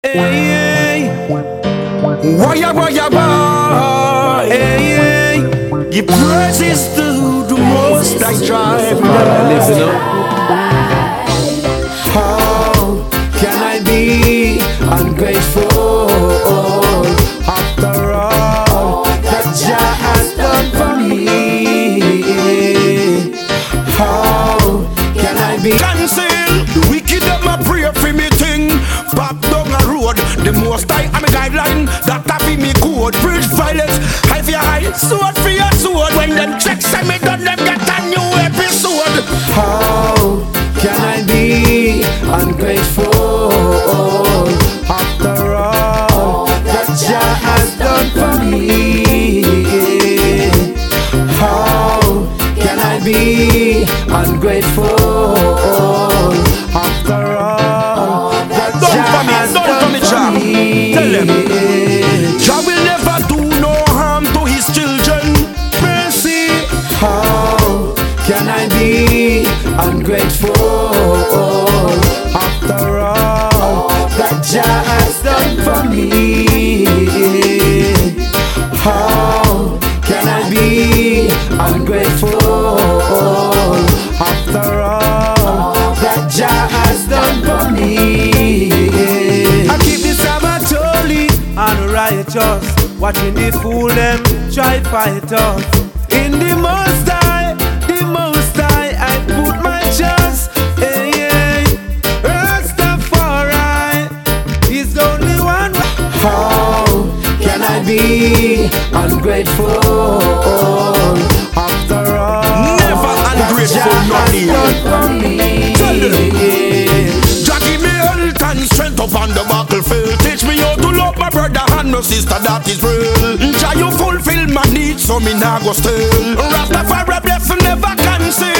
Hey, Why, hey, hey. give praises to the most I drive. Listen up. How can I be ungrateful after all that Jah has done for me? How can I be cancel the wicked of my prayer for me thing? Back down the road, the most I am a guideline that I be me code. Bridge violence, high for your high, sword for your sword. When them checks send me done, them get a new episode. How can I be ungrateful after all that Jah has done for me? How can I be ungrateful after all that Jah has done for me? Tell them Jah will never do no harm to his children. Mercy. How can I be ungrateful after all that Jah has done for me? How can I be ungrateful after all that Jah has done for me? I keep the Sabbath holy and righteous, watching the fool them try fight us. In the Most High, I put my trust. Hey, hey. Rastafari is the only one. How can I be ungrateful after all? Never ungrateful, not even. Tell them. Jah give me health and strength up on the battlefield. Teach me how to love my brother and my sister, that is real. Jah, you fulfill my needs, so me nah go still. Rastafari blessing never cancel.